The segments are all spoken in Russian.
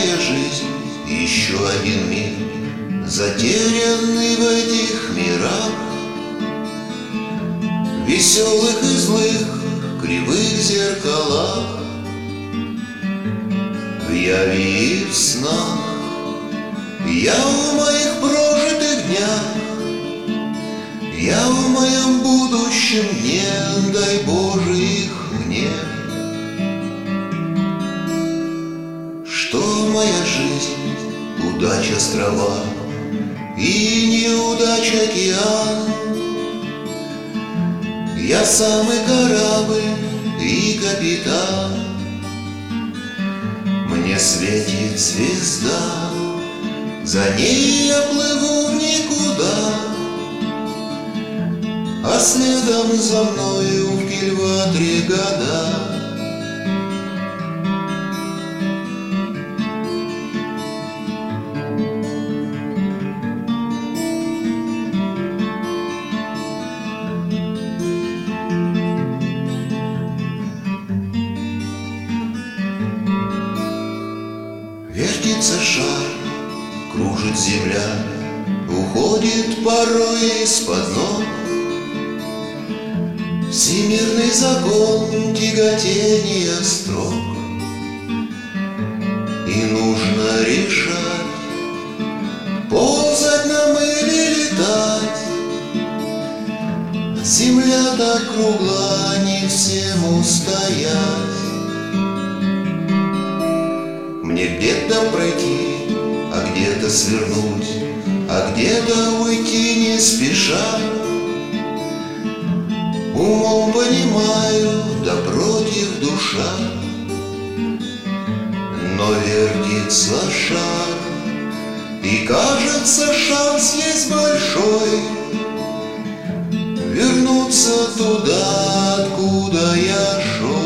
моя жизнь еще один мир, затерянный в этих мирах, веселых и злых, кривых зеркалах, в яве и в снах. Я в моих прожитых днях, я в моем будущем дне, дай Боже их мне. Что моя жизнь, удач острова и неудач океан. Я самый корабль и капитан, мне светит звезда, за ней я плыву в никуда, а следом за мною в кильватре года. Вертится шар, кружит земля, уходит порой из-под ног. Всемирный закон тяготения строк, и нужно решать, ползать нам или летать. Земля так кругла, не всем устоять. Мне где-то пройти, а где-то свернуть, а где-то уйти не спеша. Умом понимаю, да против душа, но вертится шар, и кажется, шанс есть большой вернуться туда, откуда я шел.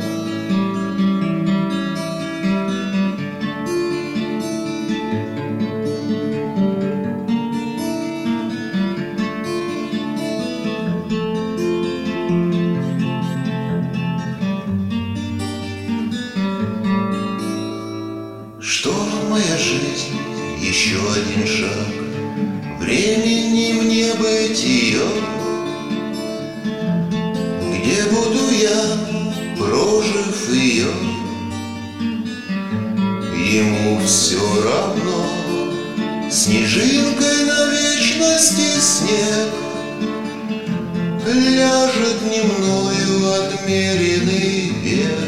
Что моя жизнь, еще один шаг, времени мне быть ее, где буду я, прожив ее. Ему все равно, снежинкой на вечности снег ляжет не мною отмеренный век.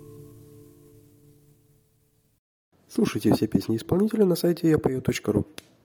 Слушайте все песни исполнителя на сайте yapою.ru.